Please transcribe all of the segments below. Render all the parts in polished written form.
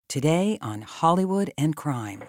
Today on Hollywood and Crime.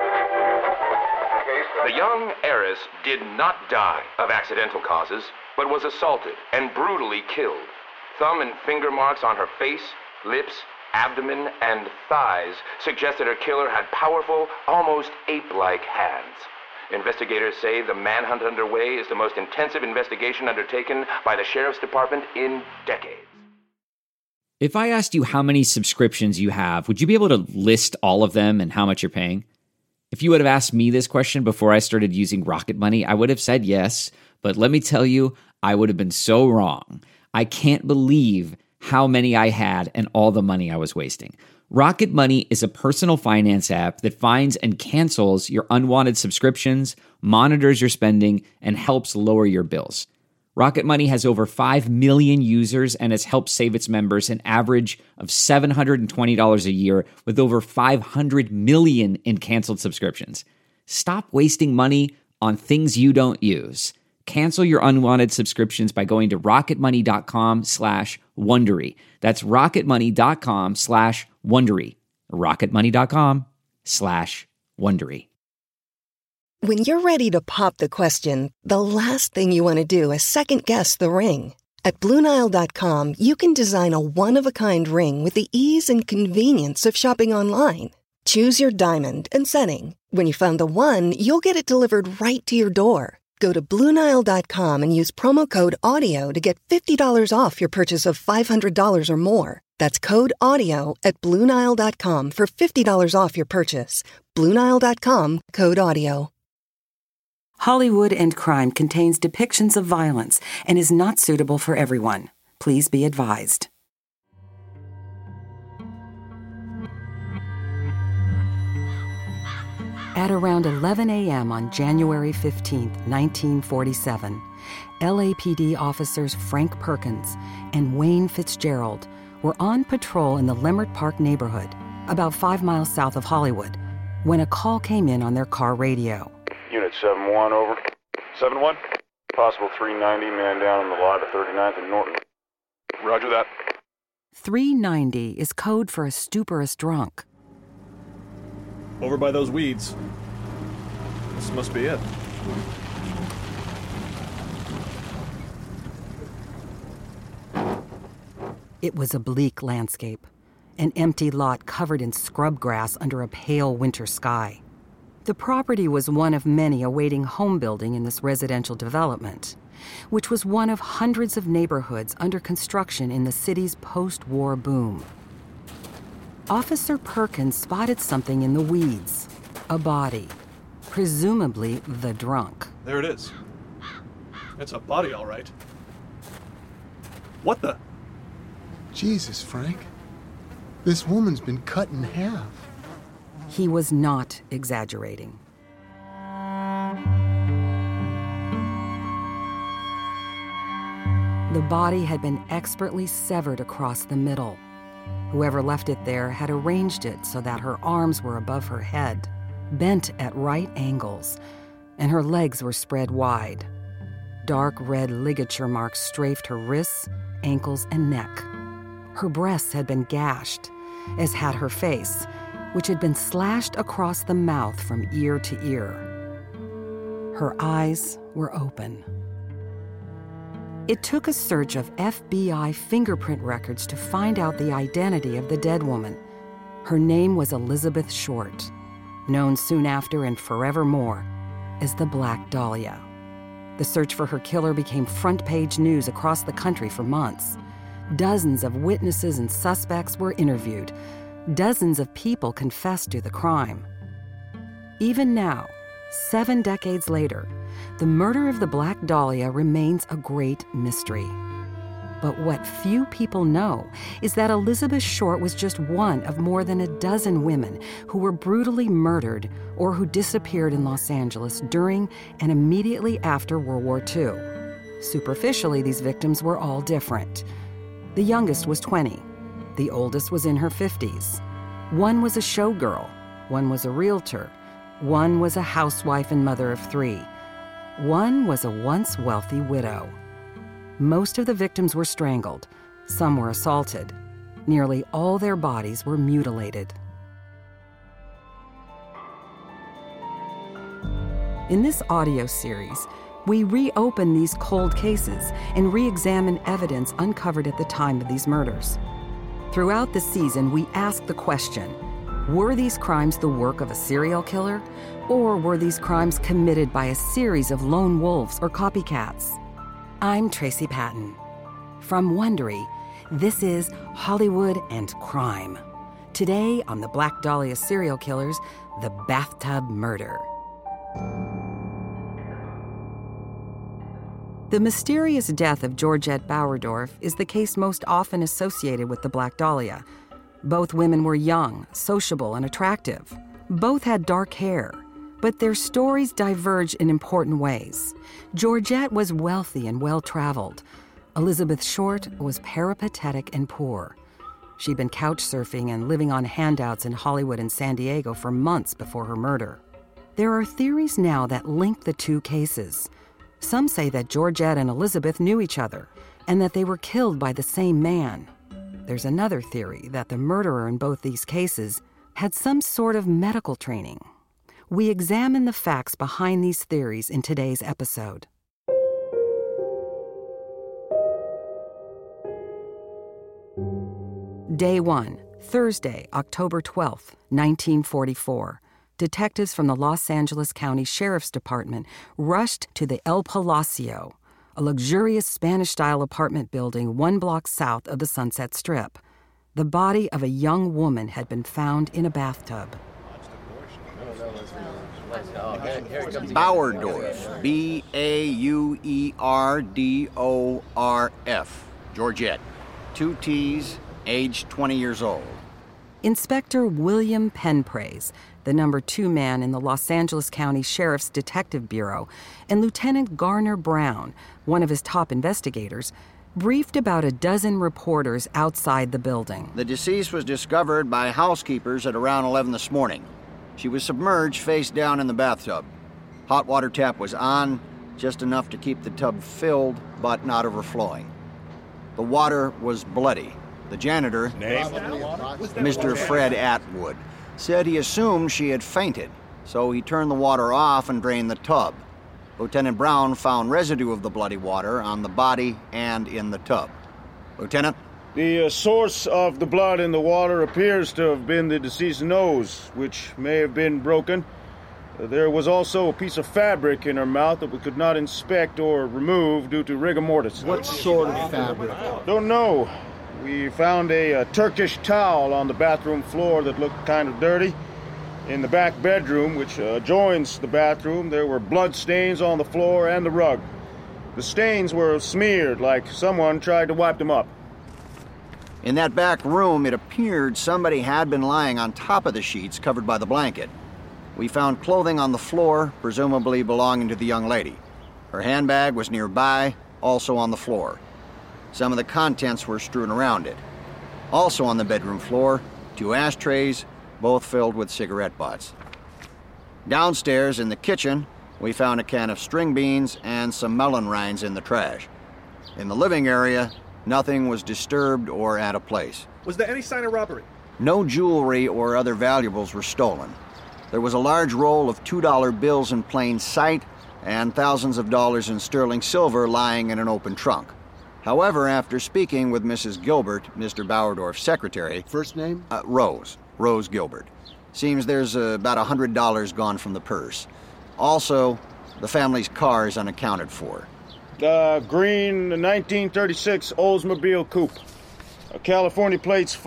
The young heiress did not die of accidental causes, but was assaulted and brutally killed. Thumb and finger marks on her face, lips, abdomen, and thighs suggest that her killer had powerful, almost ape-like hands. Investigators say the manhunt underway is the most intensive investigation undertaken by the Sheriff's Department in decades. If I asked you how many subscriptions you have, would you be able to list all of them and how much you're paying? If you would have asked me this question before I started using Rocket Money, I would have said yes, but let me tell you, I would have been so wrong. I can't believe how many I had and all the money I was wasting. Rocket Money is a personal finance app that finds and cancels your unwanted subscriptions, monitors your spending, and helps lower your bills. Rocket Money has over 5 million users and has helped save its members an average of $720 a year with over 500 million in canceled subscriptions. Stop wasting money on things you don't use. Cancel your unwanted subscriptions by going to rocketmoney.com/Wondery. That's rocketmoney.com/Wondery. rocketmoney.com/Wondery. When you're ready to pop the question, the last thing you want to do is second-guess the ring. At BlueNile.com, you can design a one-of-a-kind ring with the ease and convenience of shopping online. Choose your diamond and setting. When you find the one, you'll get it delivered right to your door. Go to BlueNile.com and use promo code AUDIO to get $50 off your purchase of $500 or more. That's code AUDIO at BlueNile.com for $50 off your purchase. BlueNile.com, code AUDIO. Hollywood and Crime contains depictions of violence and is not suitable for everyone. Please be advised. At around 11 a.m. on January 15, 1947, LAPD officers Frank Perkins and Wayne Fitzgerald were on patrol in the Leimert Park neighborhood, about 5 miles south of Hollywood, when a call came in on their car radio. Unit 7-1, over. 7-1? Possible 390, man down on the lot of 39th and Norton. Roger that. 390 is code for a stuporous drunk. Over by those weeds. This must be it. It was a bleak landscape, an empty lot covered in scrub grass under a pale winter sky. The property was one of many awaiting home building in this residential development, which was one of hundreds of neighborhoods under construction in the city's post-war boom. Officer Perkins spotted something in the weeds, a body, presumably the drunk. There it is. It's a body, all right. What the? Jesus, Frank. This woman's been cut in half. He was not exaggerating. The body had been expertly severed across the middle. Whoever left it there had arranged it so that her arms were above her head, bent at right angles, and her legs were spread wide. Dark red ligature marks strafed her wrists, ankles, and neck. Her breasts had been gashed, as had her face, which had been slashed across the mouth from ear to ear. Her eyes were open. It took a search of FBI fingerprint records to find out the identity of the dead woman. Her name was Elizabeth Short, known soon after and forevermore as the Black Dahlia. The search for her killer became front-page news across the country for months. Dozens of witnesses and suspects were interviewed. Dozens of people confessed to the crime. Even now, 7 decades later, the murder of the Black Dahlia remains a great mystery. But what few people know is that Elizabeth Short was just one of more than a dozen women who were brutally murdered or who disappeared in Los Angeles during and immediately after World War II. Superficially, these victims were all different. The youngest was 20. The oldest was in her 50s. One was a showgirl. One was a realtor. One was a housewife and mother of 3. One was a once wealthy widow. Most of the victims were strangled. Some were assaulted. Nearly all their bodies were mutilated. In this audio series, we reopen these cold cases and re-examine evidence uncovered at the time of these murders. Throughout the season, we ask the question, were these crimes the work of a serial killer, or were these crimes committed by a series of lone wolves or copycats? I'm Tracy Patton. From Wondery, this is Hollywood and Crime. Today on the Black Dahlia Serial Killers, the Bathtub Murder. The mysterious death of Georgette Bauerdorf is the case most often associated with the Black Dahlia. Both women were young, sociable, and attractive. Both had dark hair, but their stories diverge in important ways. Georgette was wealthy and well-traveled. Elizabeth Short was peripatetic and poor. She'd been couch surfing and living on handouts in Hollywood and San Diego for months before her murder. There are theories now that link the two cases. Some say that Georgette and Elizabeth knew each other and that they were killed by the same man. There's another theory that the murderer in both these cases had some sort of medical training. We examine the facts behind these theories in today's episode. Day 1, Thursday, October 12th, 1944. Detectives from the Los Angeles County Sheriff's Department rushed to the El Palacio, a luxurious Spanish-style apartment building 1 block south of the Sunset Strip. The body of a young woman had been found in a bathtub. Bauerdorf, Bauerdorf, Georgette, 2 T's, age 20 years old. Inspector William Penpraise, the number 2 man in the Los Angeles County Sheriff's Detective Bureau, and Lieutenant Garner Brown, one of his top investigators, briefed about a dozen reporters outside the building. The deceased was discovered by housekeepers at around 11 this morning. She was submerged face down in the bathtub. Hot water tap was on, just enough to keep the tub filled, but not overflowing. The water was bloody. The janitor, Mr. Fred Atwood, said he assumed she had fainted, so he turned the water off and drained the tub. Lieutenant Brown found residue of the bloody water on the body and in the tub. Lieutenant? The source of the blood in the water appears to have been the deceased's nose, which may have been broken. There was also a piece of fabric in her mouth that we could not inspect or remove due to rigor mortis. What sort of fabric? Don't know. We found a Turkish towel on the bathroom floor that looked kind of dirty. In the back bedroom, which adjoins the bathroom, there were blood stains on the floor and the rug. The stains were smeared like someone tried to wipe them up. In that back room, it appeared somebody had been lying on top of the sheets covered by the blanket. We found clothing on the floor, presumably belonging to the young lady. Her handbag was nearby, also on the floor. Some of the contents were strewn around it. Also on the bedroom floor, 2 ashtrays, both filled with cigarette butts. Downstairs in the kitchen, we found a can of string beans and some melon rinds in the trash. In the living area, nothing was disturbed or out of place. Was there any sign of robbery? No jewelry or other valuables were stolen. There was a large roll of $2 bills in plain sight and thousands of dollars in sterling silver lying in an open trunk. However, after speaking with Mrs. Gilbert, Mr. Bauerdorf's secretary... First name? Rose Gilbert. Seems there's about $100 gone from the purse. Also, the family's car is unaccounted for. Green 1936 Oldsmobile Coupe. California plates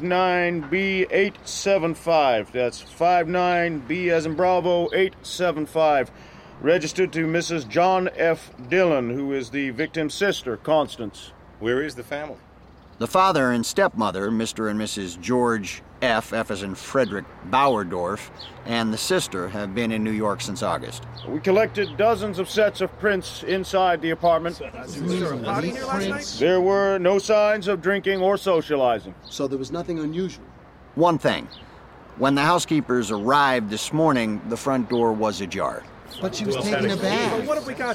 59B875. That's 59B as in Bravo 875. Registered to Mrs. John F. Dillon, who is the victim's sister, Constance. Where is the family? The father and stepmother, Mr. and Mrs. George F. as in Frederick Bauerdorf, and the sister have been in New York since August. We collected dozens of sets of prints inside the apartment. There were no signs of drinking or socializing. So there was nothing unusual? One thing. When the housekeepers arrived this morning, the front door was ajar. But she was taking a bath. So what have we got here?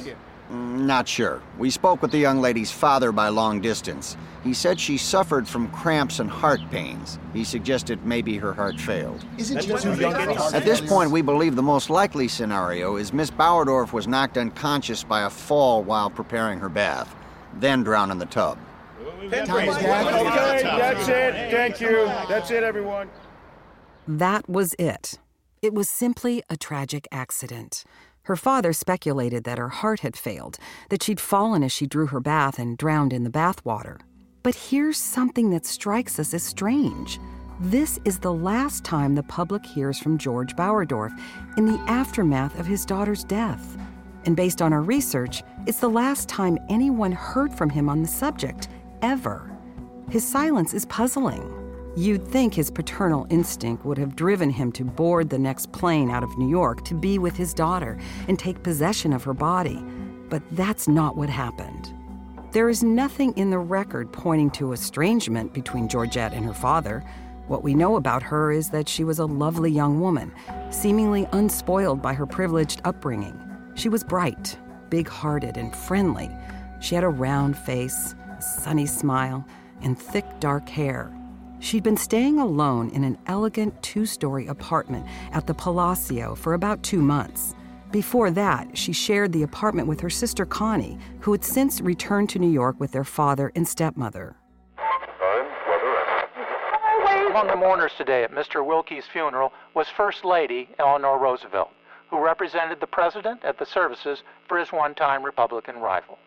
Not sure. We spoke with the young lady's father by long distance. He said she suffered from cramps and heart pains. He suggested maybe her heart failed. Isn't she too young for heart At this point, we believe the most likely scenario is Miss Bauerdorf was knocked unconscious by a fall while preparing her bath, then drowned in the tub. Okay, that's it. Thank you. That's it, everyone. That was it. It was simply a tragic accident. Her father speculated that her heart had failed, that she'd fallen as she drew her bath and drowned in the bathwater. But here's something that strikes us as strange. This is the last time the public hears from George Bauerdorf in the aftermath of his daughter's death. And based on our research, it's the last time anyone heard from him on the subject, ever. His silence is puzzling. You'd think his paternal instinct would have driven him to board the next plane out of New York to be with his daughter and take possession of her body. But that's not what happened. There is nothing in the record pointing to estrangement between Georgette and her father. What we know about her is that she was a lovely young woman, seemingly unspoiled by her privileged upbringing. She was bright, big-hearted, and friendly. She had a round face, a sunny smile, and thick, dark hair. She'd been staying alone in an elegant 2-story apartment at the Palacio for about 2 months. Before that, she shared the apartment with her sister Connie, who had since returned to New York with their father and stepmother. Among the mourners today at Mr. Wilkie's funeral was First Lady Eleanor Roosevelt, who represented the president at the services for his one-time Republican rival.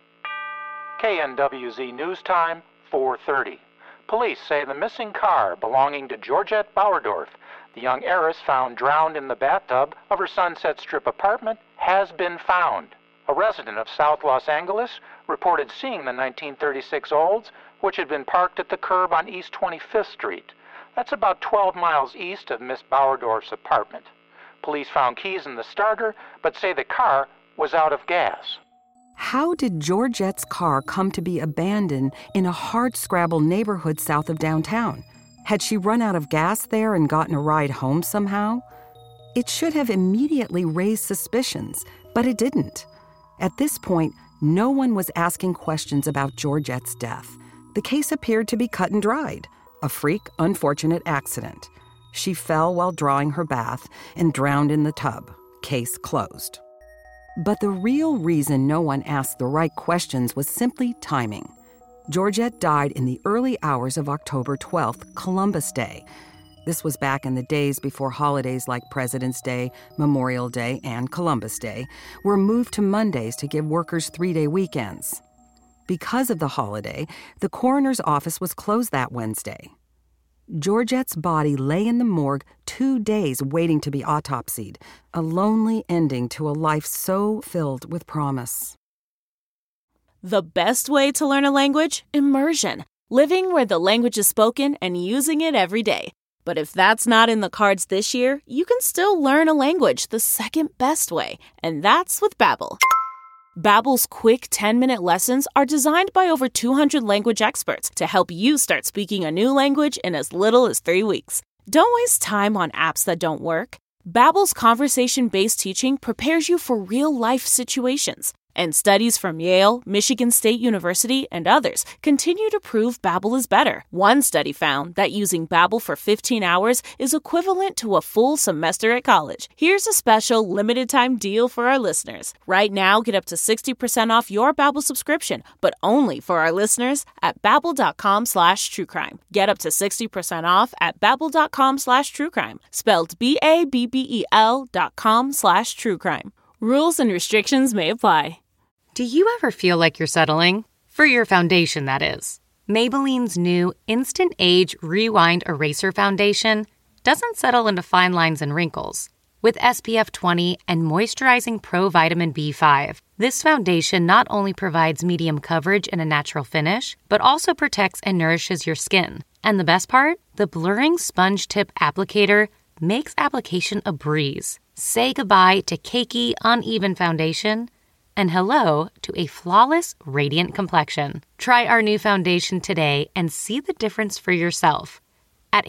KNWZ News Time, 4:30. Police say the missing car belonging to Georgette Bauerdorf, the young heiress found drowned in the bathtub of her Sunset Strip apartment, has been found. A resident of South Los Angeles reported seeing the 1936 Olds, which had been parked at the curb on East 25th Street. That's about 12 miles east of Miss Bauerdorf's apartment. Police found keys in the starter, but say the car was out of gas. How did Georgette's car come to be abandoned in a hardscrabble neighborhood south of downtown? Had she run out of gas there and gotten a ride home somehow? It should have immediately raised suspicions, but it didn't. At this point, no one was asking questions about Georgette's death. The case appeared to be cut and dried, a freak, unfortunate accident. She fell while drawing her bath and drowned in the tub. Case closed. But the real reason no one asked the right questions was simply timing. Georgette died in the early hours of October 12th, Columbus Day. This was back in the days before holidays like President's Day, Memorial Day, and Columbus Day were moved to Mondays to give workers 3-day weekends. Because of the holiday, the coroner's office was closed that Wednesday. Georgette's body lay in the morgue 2 days waiting to be autopsied, a lonely ending to a life so filled with promise. The best way to learn a language? Immersion. Living where the language is spoken and using it every day. But if that's not in the cards this year, you can still learn a language the second best way, and that's with Babbel. Babbel's quick 10-minute lessons are designed by over 200 language experts to help you start speaking a new language in as little as 3 weeks. Don't waste time on apps that don't work. Babbel's conversation-based teaching prepares you for real-life situations. And studies from Yale, Michigan State University, and others continue to prove Babbel is better. One study found that using Babbel for 15 hours is equivalent to a full semester at college. Here's a special limited-time deal for our listeners. Right now, get up to 60% off your Babbel subscription, but only for our listeners at Babbel.com/truecrime. Get up to 60% off at Babbel.com/truecrime. Spelled BABBEL.com/truecrime. Rules and restrictions may apply. Do you ever feel like you're settling? For your foundation, that is. Maybelline's new Instant Age Rewind Eraser Foundation doesn't settle into fine lines and wrinkles. With SPF 20 and moisturizing Pro Vitamin B5, this foundation not only provides medium coverage and a natural finish, but also protects and nourishes your skin. And the best part? The blurring sponge tip applicator makes application a breeze. Say goodbye to cakey, uneven foundation and hello to a flawless, radiant complexion. Try our new foundation today and see the difference for yourself at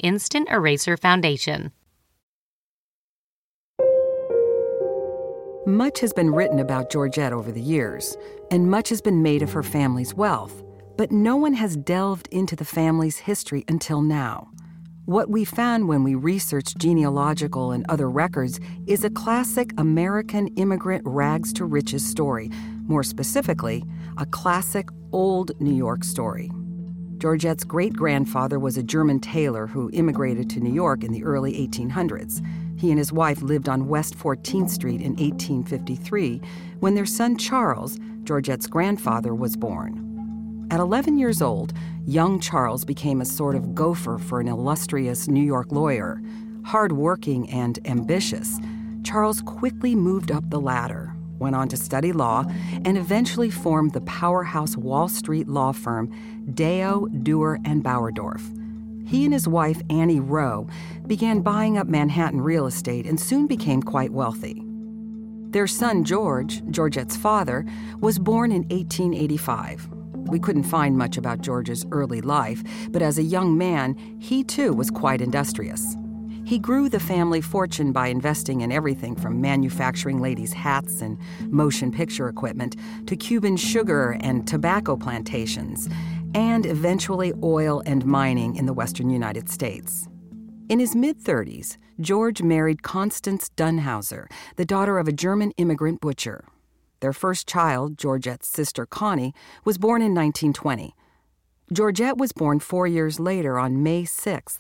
Amazon.com/Instant Eraser Foundation. Much has been written about Georgette over the years, and much has been made of her family's wealth, but no one has delved into the family's history until now. What we found when we researched genealogical and other records is a classic American immigrant rags-to-riches story, more specifically, a classic old New York story. Georgette's great-grandfather was a German tailor who immigrated to New York in the early 1800s. He and his wife lived on West 14th Street in 1853 when their son Charles, Georgette's grandfather, was born. At 11 years old, young Charles became a sort of gopher for an illustrious New York lawyer. Hard-working and ambitious, Charles quickly moved up the ladder, went on to study law, and eventually formed the powerhouse Wall Street law firm Deo, Dewar, and Bauerdorf. He and his wife, Annie Rowe, began buying up Manhattan real estate and soon became quite wealthy. Their son, George, Georgette's father, was born in 1885. We couldn't find much about George's early life, but as a young man, he too was quite industrious. He grew the family fortune by investing in everything from manufacturing ladies' hats and motion picture equipment to Cuban sugar and tobacco plantations, and eventually oil and mining in the western United States. In his mid-30s, George married Constance Dunhauser, the daughter of a German immigrant butcher. Their first child, Georgette's sister Connie, was born in 1920. Georgette was born 4 years later on May 6,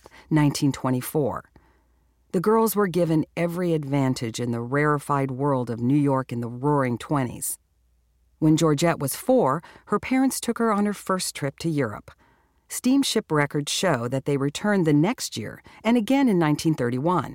1924. The girls were given every advantage in the rarefied world of New York in the Roaring '20s. When Georgette was 4, her parents took her on her first trip to Europe. Steamship records show that they returned the next year and again in 1931.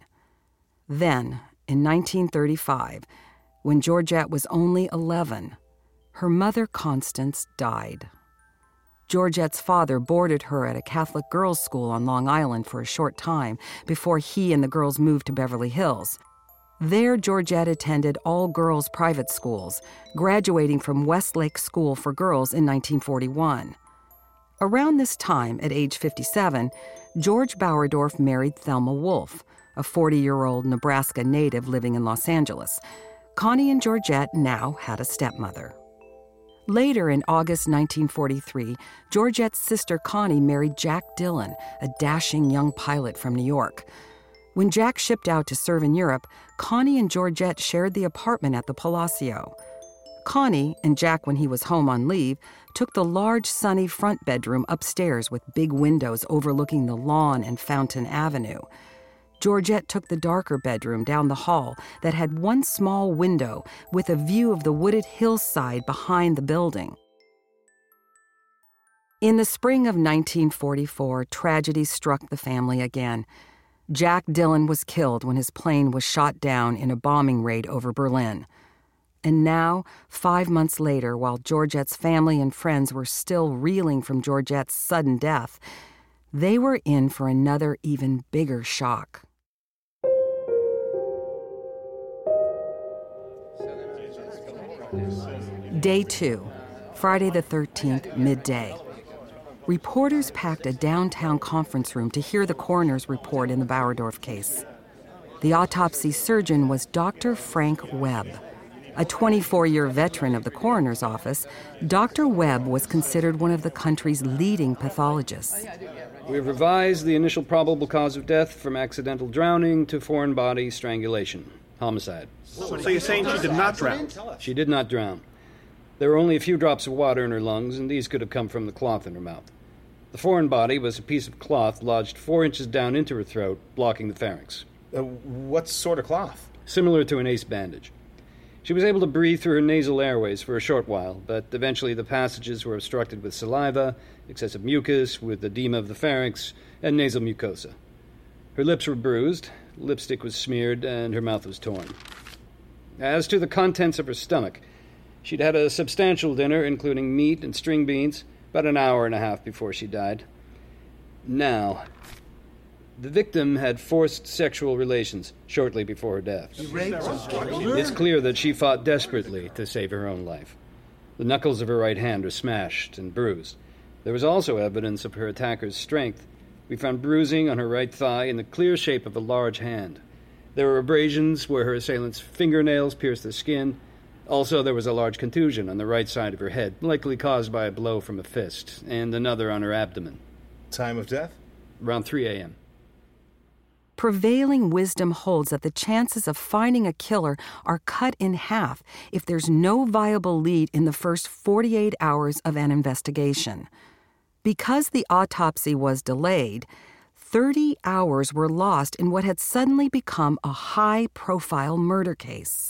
Then, in 1935, when Georgette was only 11, her mother, Constance, died. Georgette's father boarded her at a Catholic girls' school on Long Island for a short time before he and the girls moved to Beverly Hills. There, Georgette attended all-girls private schools, graduating from Westlake School for Girls in 1941. Around this time, at age 57, George Bauerdorf married Thelma Wolfe, a 40-year-old Nebraska native living in Los Angeles. Connie and Georgette now had a stepmother. Later, in August 1943, Georgette's sister Connie married Jack Dillon, a dashing young pilot from New York. When Jack shipped out to serve in Europe, Connie and Georgette shared the apartment at the Palacio. Connie, and Jack when he was home on leave, took the large, sunny front bedroom upstairs with big windows overlooking the lawn and Fountain Avenue. Georgette took the darker bedroom down the hall that had one small window with a view of the wooded hillside behind the building. In the spring of 1944, tragedy struck the family again. Jack Dillon was killed when his plane was shot down in a bombing raid over Berlin. And now, 5 months later, while Georgette's family and friends were still reeling from Georgette's sudden death, they were in for another even bigger shock. Day 2, Friday the 13th, midday. Reporters packed a downtown conference room to hear the coroner's report in the Bauerdorf case. The autopsy surgeon was Dr. Frank Webb. A 24-year veteran of the coroner's office, Dr. Webb was considered one of the country's leading pathologists. We've revised the initial probable cause of death from accidental drowning to foreign body strangulation, homicide. So you're saying she did not drown? She did not drown. There were only a few drops of water in her lungs, and these could have come from the cloth in her mouth. The foreign body was a piece of cloth lodged 4 inches down into her throat, blocking the pharynx. What sort of cloth? Similar to an ace bandage. She was able to breathe through her nasal airways for a short while, but eventually the passages were obstructed with saliva, excessive mucus, with edema of the pharynx, and nasal mucosa. Her lips were bruised, lipstick was smeared, and her mouth was torn. As to the contents of her stomach, she'd had a substantial dinner, including meat and string beans, about an hour and a half before she died. Now, the victim had forced sexual relations shortly before her death. It's clear that she fought desperately to save her own life. The knuckles of her right hand were smashed and bruised. There was also evidence of her attacker's strength. We found bruising on her right thigh in the clear shape of a large hand. There were abrasions where her assailant's fingernails pierced the skin. Also, there was a large contusion on the right side of her head, likely caused by a blow from a fist, and another on her abdomen. Time of death? Around 3 a.m. Prevailing wisdom holds that the chances of finding a killer are cut in half if there's no viable lead in the first 48 hours of an investigation. Because the autopsy was delayed, 30 hours were lost in what had suddenly become a high-profile murder case.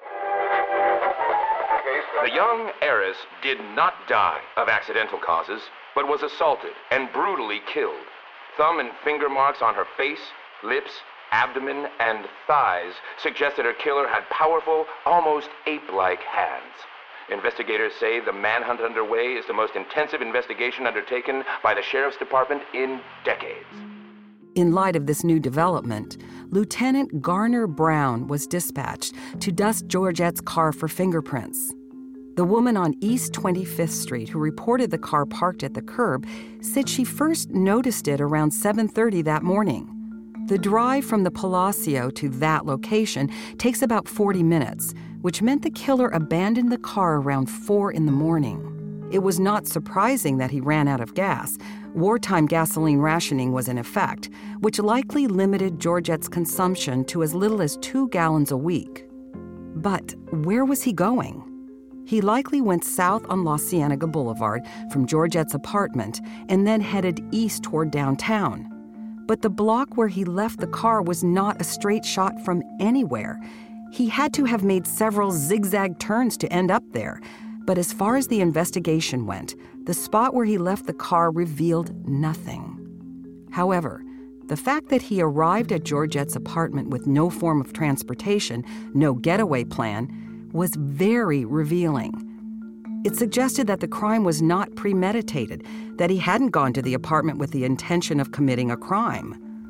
The young heiress did not die of accidental causes, but was assaulted and brutally killed. Thumb and finger marks on her face, lips, abdomen, and thighs suggested her killer had powerful, almost ape-like hands. Investigators say the manhunt underway is the most intensive investigation undertaken by the Sheriff's Department in decades. In light of this new development, Lieutenant Garner Brown was dispatched to dust Georgette's car for fingerprints. The woman on East 25th Street who reported the car parked at the curb said she first noticed it around 7:30 that morning. The drive from the Palacio to that location takes about 40 minutes, which meant the killer abandoned the car around 4 in the morning. It was not surprising that he ran out of gas. Wartime gasoline rationing was in effect, which likely limited Georgette's consumption to as little as 2 gallons a week. But where was he going? He likely went south on La Cienega Boulevard from Georgette's apartment and then headed east toward downtown. But the block where he left the car was not a straight shot from anywhere. He had to have made several zigzag turns to end up there. But as far as the investigation went, the spot where he left the car revealed nothing. However, the fact that he arrived at Georgette's apartment with no form of transportation, no getaway plan, was very revealing. It suggested that the crime was not premeditated, that he hadn't gone to the apartment with the intention of committing a crime.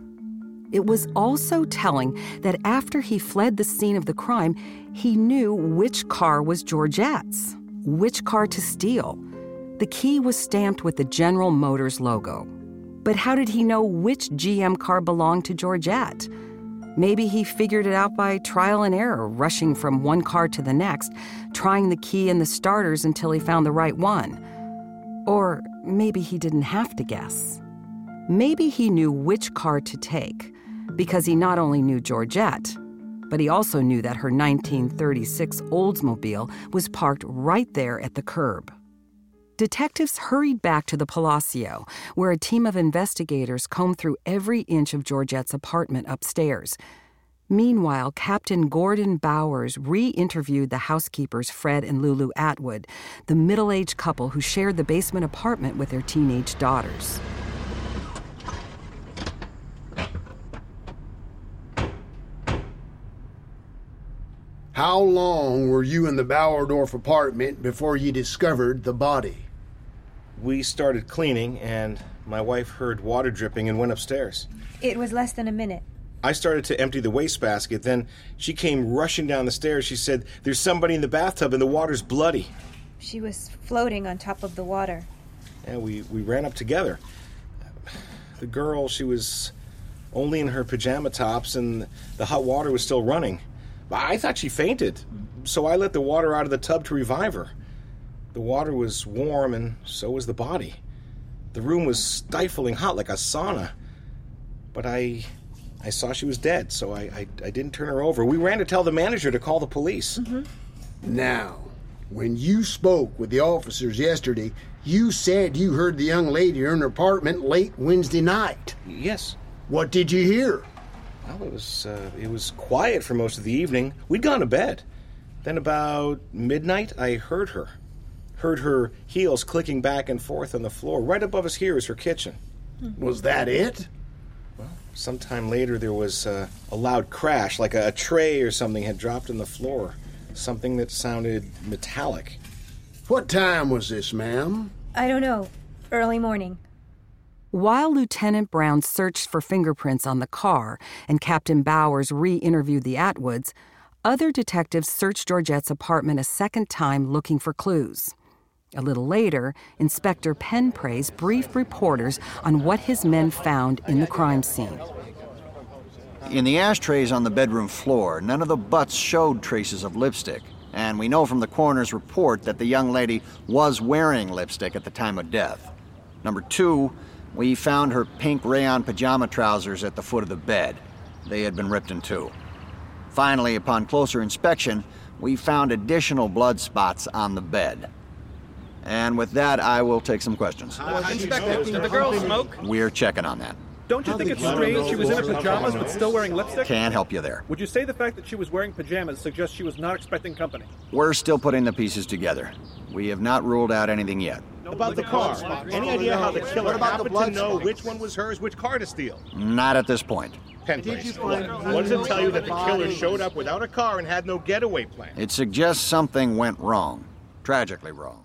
It was also telling that after he fled the scene of the crime, he knew which car was Georgette's, which car to steal. The key was stamped with the General Motors logo. But how did he know which GM car belonged to Georgette? Maybe he figured it out by trial and error, rushing from one car to the next, trying the key and the starters until he found the right one. Or maybe he didn't have to guess. Maybe he knew which car to take, because he not only knew Georgette, but he also knew that her 1936 Oldsmobile was parked right there at the curb. Detectives hurried back to the Palacio, where a team of investigators combed through every inch of Georgette's apartment upstairs. Meanwhile, Captain Gordon Bowers re-interviewed the housekeepers Fred and Lulu Atwood, the middle-aged couple who shared the basement apartment with their teenage daughters. How long were you in the Bauerdorf apartment before you discovered the body? We started cleaning, and my wife heard water dripping and went upstairs. It was less than a minute. I started to empty the wastebasket. Then she came rushing down the stairs. She said, "There's somebody in the bathtub and the water's bloody." She was floating on top of the water. Yeah, we ran up together. The girl, she was only in her pajama tops, and the hot water was still running. I thought she fainted, so I let the water out of the tub to revive her. The water was warm, and so was the body. The room was stifling hot like a sauna. But I saw she was dead, so I didn't turn her over. We ran to tell the manager to call the police. Mm-hmm. Now, when you spoke with the officers yesterday, you said you heard the young lady in her apartment late Wednesday night. Yes. What did you hear? Well, it was quiet for most of the evening. We'd gone to bed. Then about midnight, I heard her. Heard her heels clicking back and forth on the floor. Right above us here is her kitchen. Was that it? Well, sometime later there was a loud crash, like a tray or something had dropped on the floor. Something that sounded metallic. What time was this, ma'am? I don't know. Early morning. While Lieutenant Brown searched for fingerprints on the car and Captain Bowers re-interviewed the Atwoods, other detectives searched Georgette's apartment a second time looking for clues. A little later, Inspector Penpraise briefed reporters on what his men found in the crime scene. In the ashtrays on the bedroom floor, none of the butts showed traces of lipstick, and we know from the coroner's report that the young lady was wearing lipstick at the time of death. Number 2, we found her pink rayon pajama trousers at the foot of the bed. They had been ripped in two. Finally, upon closer inspection, we found additional blood spots on the bed. And with that, I will take some questions. Inspector, did the girl smoke? We're checking on that. Don't you think it's strange she was in her pajamas but still wearing lipstick? Can't help you there. Would you say the fact that she was wearing pajamas suggests she was not expecting company? We're still putting the pieces together. We have not ruled out anything yet. About the car, any idea how the killer happened to know which one was hers, which car to steal? Not at this point. Penn Place. What does it tell you that the killer showed up without a car and had no getaway plan? It suggests something went wrong. Tragically wrong.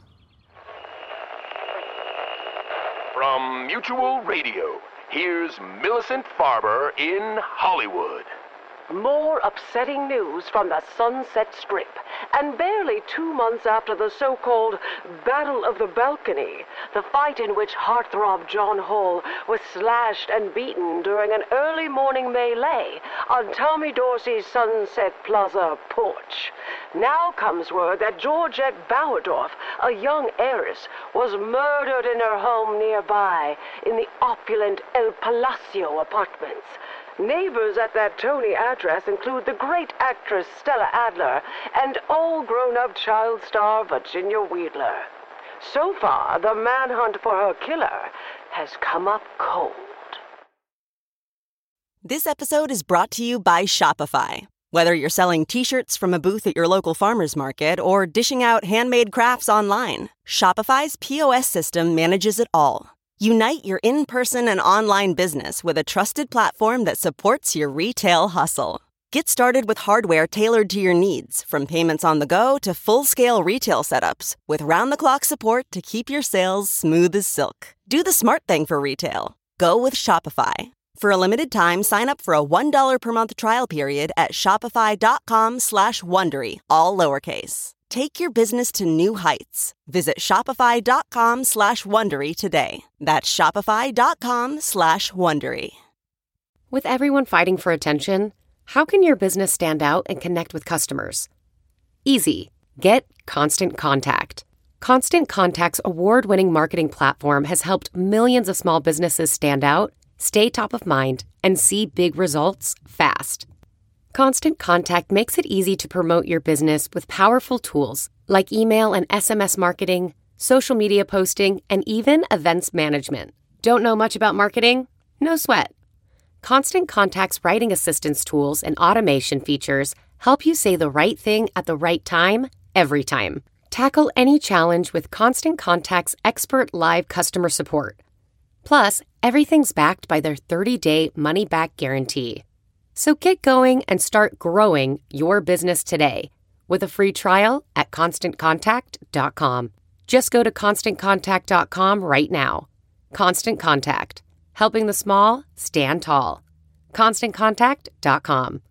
From Mutual Radio, here's Millicent Farber in Hollywood. More upsetting news from the Sunset Strip. And barely 2 months after the so-called Battle of the Balcony, the fight in which heartthrob John Hall was slashed and beaten during an early morning melee on Tommy Dorsey's Sunset Plaza porch. Now comes word that Georgette Bauerdorf, a young heiress, was murdered in her home nearby in the opulent El Palacio apartments. Neighbors at that Tony address include the great actress Stella Adler and all grown-up child star Virginia Wiedler. So far, the manhunt for her killer has come up cold. This episode is brought to you by Shopify. Whether you're selling t-shirts from a booth at your local farmer's market or dishing out handmade crafts online, Shopify's POS system manages it all. Unite your in-person and online business with a trusted platform that supports your retail hustle. Get started with hardware tailored to your needs, from payments on the go to full-scale retail setups, with round-the-clock support to keep your sales smooth as silk. Do the smart thing for retail. Go with Shopify. For a limited time, sign up for a $1 per month trial period at shopify.com/Wondery, all lowercase. Take your business to new heights. Visit shopify.com/Wondery today. That's shopify.com/Wondery. With everyone fighting for attention, how can your business stand out and connect with customers? Easy. Get Constant Contact. Constant Contact's award-winning marketing platform has helped millions of small businesses stand out, stay top of mind, and see big results fast. Constant Contact makes it easy to promote your business with powerful tools like email and SMS marketing, social media posting, and even events management. Don't know much about marketing? No sweat. Constant Contact's writing assistance tools and automation features help you say the right thing at the right time, every time. Tackle any challenge with Constant Contact's expert live customer support. Plus, everything's backed by their 30-day money-back guarantee. So get going and start growing your business today with a free trial at ConstantContact.com. Just go to ConstantContact.com right now. Constant Contact, helping the small stand tall. ConstantContact.com.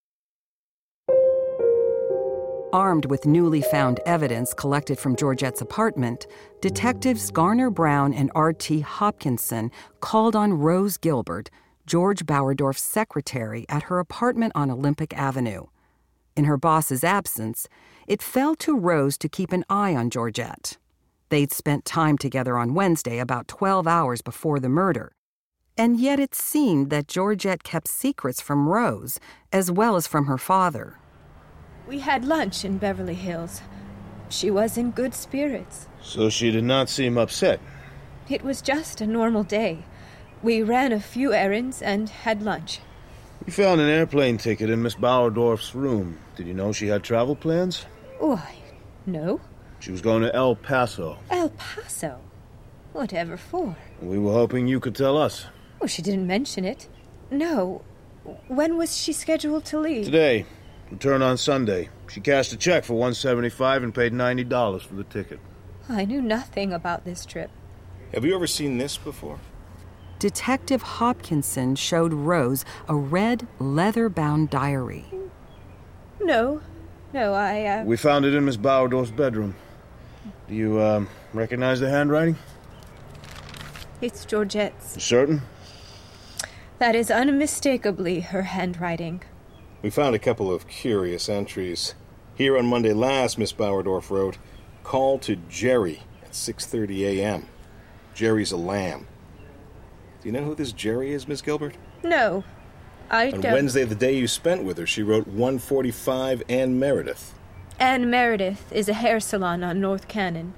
Armed with newly found evidence collected from Georgette's apartment, detectives Garner Brown and R.T. Hopkinson called on Rose Gilbert, George Bauerdorf's secretary, at her apartment on Olympic Avenue. In her boss's absence, it fell to Rose to keep an eye on Georgette. They'd spent time together on Wednesday, about 12 hours before the murder. And yet it seemed that Georgette kept secrets from Rose, as well as from her father. We had lunch in Beverly Hills. She was in good spirits. So she did not seem upset. It was just a normal day. We ran a few errands and had lunch. We found an airplane ticket in Miss Bauerdorf's room. Did you know she had travel plans? Why, no. She was going to El Paso. El Paso? Whatever for? We were hoping you could tell us. Oh, she didn't mention it. No. When was she scheduled to leave? Today. Return on Sunday. She cashed a check for $175 and paid $90 for the ticket. I knew nothing about this trip. Have you ever seen this before? Detective Hopkinson showed Rose a red, leather-bound diary. No, I... We found it in Miss Bauerdorf's bedroom. Do you, recognize the handwriting? It's Georgette's. You certain? That is unmistakably her handwriting. We found a couple of curious entries. Here on Monday last, Miss Bauerdorf wrote, "Call to Jerry at 6:30 a.m. Jerry's a lamb." Do you know who this Jerry is, Miss Gilbert? No, I On don't. Wednesday, the day you spent with her, she wrote 145 Ann Meredith. Ann Meredith is a hair salon on North Cannon.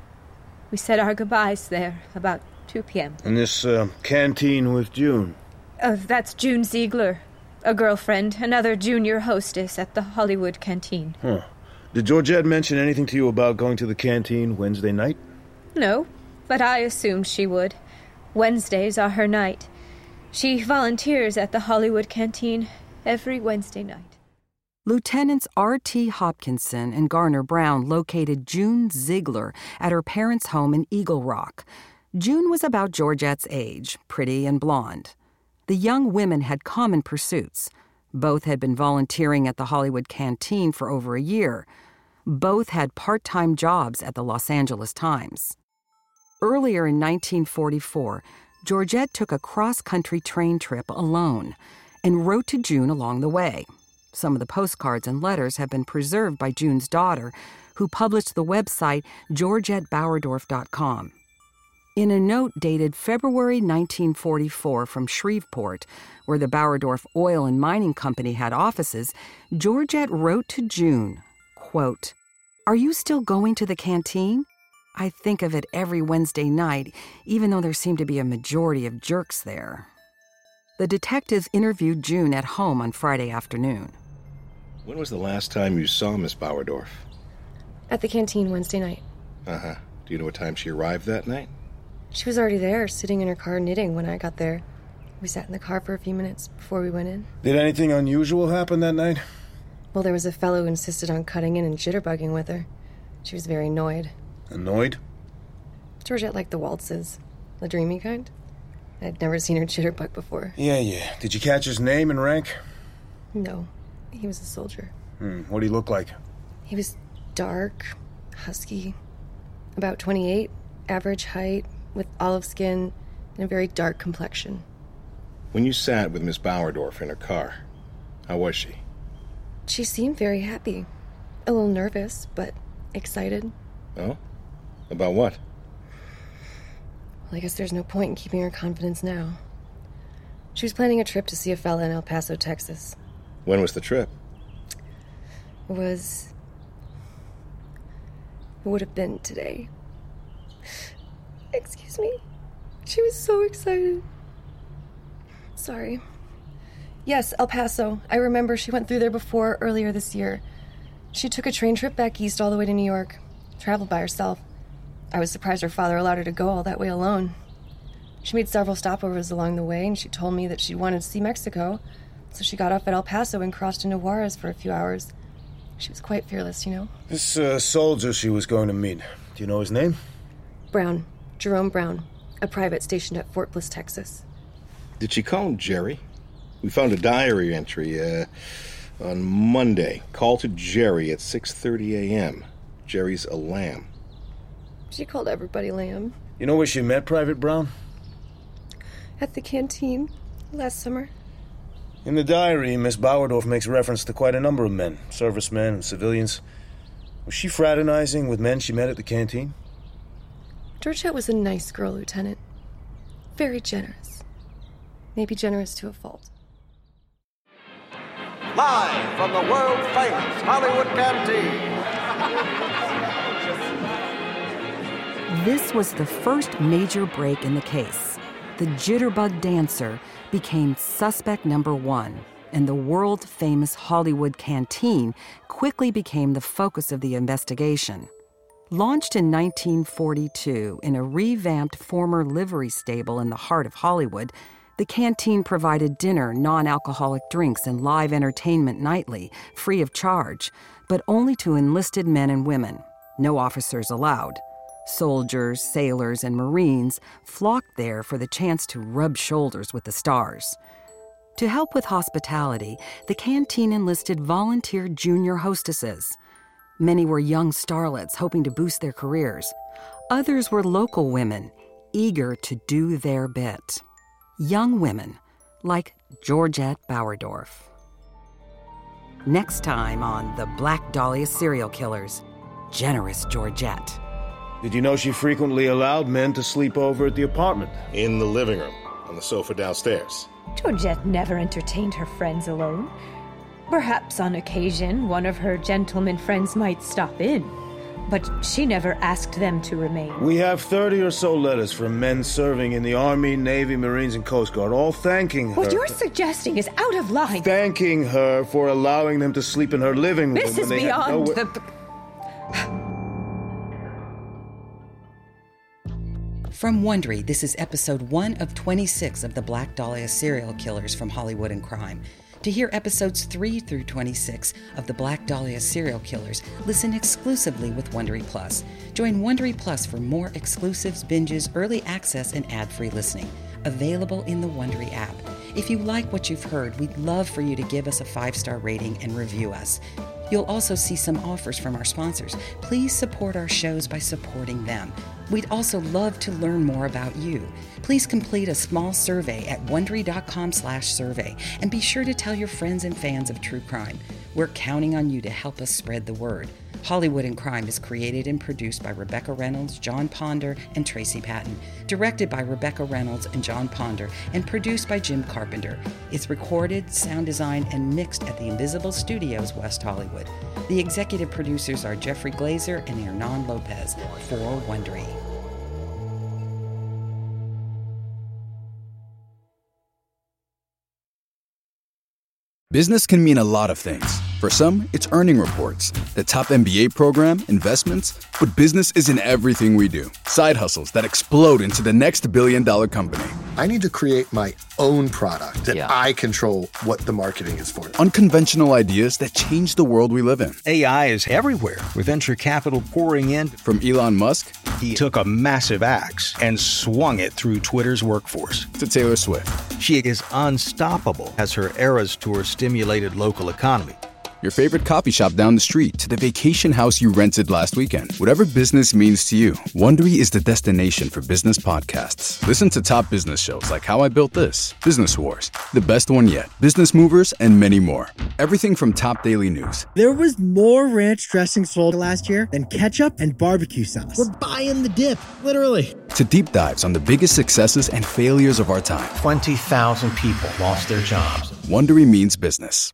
We said our goodbyes there about 2 p.m. And this canteen with June? That's June Ziegler, a girlfriend, another junior hostess at the Hollywood Canteen. Huh. Did Georgette mention anything to you about going to the canteen Wednesday night? No, but I assumed she would. Wednesdays are her night. She volunteers at the Hollywood Canteen every Wednesday night. Lieutenants R.T. Hopkinson and Garner Brown located June Ziegler at her parents' home in Eagle Rock. June was about Georgette's age, pretty and blonde. The young women had common pursuits. Both had been volunteering at the Hollywood Canteen for over a year. Both had part-time jobs at the Los Angeles Times. Earlier in 1944, Georgette took a cross-country train trip alone and wrote to June along the way. Some of the postcards and letters have been preserved by June's daughter, who published the website georgettebauerdorf.com. In a note dated February 1944 from Shreveport, where the Bauerdorf Oil and Mining Company had offices, Georgette wrote to June, quote, "Are you still going to the canteen? I think of it every Wednesday night, even though there seem to be a majority of jerks there." The detectives interviewed June at home on Friday afternoon. When was the last time you saw Miss Bauerdorf? At the canteen Wednesday night. Uh-huh. Do you know what time she arrived that night? She was already there, sitting in her car knitting when I got there. We sat in the car for a few minutes before we went in. Did anything unusual happen that night? Well, there was a fellow who insisted on cutting in and jitterbugging with her. She was very annoyed. Annoyed? Georgette liked the waltzes. The dreamy kind. I'd never seen her jitterbug before. Yeah. Did you catch his name and rank? No. He was a soldier. What did he look like? He was dark, husky, about 28, average height, with olive skin and a very dark complexion. When you sat with Miss Bauerdorf in her car, how was she? She seemed very happy. A little nervous, but excited. Oh? About what? Well, I guess there's no point in keeping her confidence now. She was planning a trip to see a fella in El Paso, Texas. When was the trip? It would have been today. Excuse me. She was so excited. Sorry. Yes, El Paso. I remember she went through there before, earlier this year. She took a train trip back east all the way to New York. Traveled by herself. I was surprised her father allowed her to go all that way alone. She made several stopovers along the way, and she told me that she wanted to see Mexico, so she got off at El Paso and crossed into Juarez for a few hours. She was quite fearless, you know. This soldier she was going to meet, do you know his name? Brown. Jerome Brown. A private stationed at Fort Bliss, Texas. Did she call him Jerry? We found a diary entry on Monday. Call to Jerry at 6:30 a.m. Jerry's a lamb. She called everybody lamb. You know where she met Private Brown? At the canteen last summer. In the diary, Miss Bauerdorf makes reference to quite a number of men, servicemen and civilians. Was she fraternizing with men she met at the canteen? Georgette was a nice girl, Lieutenant. Very generous. Maybe generous to a fault. Live from the world-famous Hollywood Canteen. This was the first major break in the case. The jitterbug dancer became suspect number one, and the world-famous Hollywood Canteen quickly became the focus of the investigation. Launched in 1942 in a revamped former livery stable in the heart of Hollywood, the canteen provided dinner, non-alcoholic drinks, and live entertainment nightly, free of charge, but only to enlisted men and women. No officers allowed. Soldiers, sailors, and Marines flocked there for the chance to rub shoulders with the stars. To help with hospitality, the canteen enlisted volunteer junior hostesses. Many were young starlets hoping to boost their careers. Others were local women, eager to do their bit. Young women, like Georgette Bauerdorf. Next time on The Black Dahlia Serial Killers, Generous Georgette. Did you know she frequently allowed men to sleep over at the apartment? In the living room, on the sofa downstairs. Georgette never entertained her friends alone. Perhaps on occasion, one of her gentleman friends might stop in, but she never asked them to remain. We have 30 or so letters from men serving in the Army, Navy, Marines, and Coast Guard, all thanking her. What you're suggesting is out of line. Thanking her for allowing them to sleep in her living room. This is beyond From Wondery, this is episode 1 of 26 of the Black Dahlia Serial Killers from Hollywood and Crime. To hear episodes 3 through 26 of the Black Dahlia Serial Killers, listen exclusively with Wondery Plus. Join Wondery Plus for more exclusives, binges, early access, and ad-free listening. Available in the Wondery app. If you like what you've heard, we'd love for you to give us a 5-star rating and review us. You'll also see some offers from our sponsors. Please support our shows by supporting them. We'd also love to learn more about you. Please complete a small survey at Wondery.com/survey and be sure to tell your friends and fans of true crime. We're counting on you to help us spread the word. Hollywood and Crime is created and produced by Rebecca Reynolds, John Ponder, and Tracy Patton. Directed by Rebecca Reynolds and John Ponder, and produced by Jim Carpenter. It's recorded, sound designed, and mixed at the Invisible Studios, West Hollywood. The executive producers are Jeffrey Glazer and Hernan Lopez for Wondery. Business can mean a lot of things. For some, it's earning reports, the top MBA program, investments, but business isn't everything we do. Side hustles that explode into the next billion-dollar company. I need to create my own product that I control what the marketing is for. Unconventional ideas that change the world we live in. AI is everywhere, with venture capital pouring in. From Elon Musk, he took a massive axe and swung it through Twitter's workforce. To Taylor Swift. She is unstoppable as her Eras Tour stimulated local economy. Your favorite coffee shop down the street to the vacation house you rented last weekend. Whatever business means to you, Wondery is the destination for business podcasts. Listen to top business shows like How I Built This, Business Wars, The Best One Yet, Business Movers, and many more. Everything from top daily news. There was more ranch dressing sold last year than ketchup and barbecue sauce. We're buying the dip, literally. To deep dives on the biggest successes and failures of our time. 20,000 people lost their jobs. Wondery means business.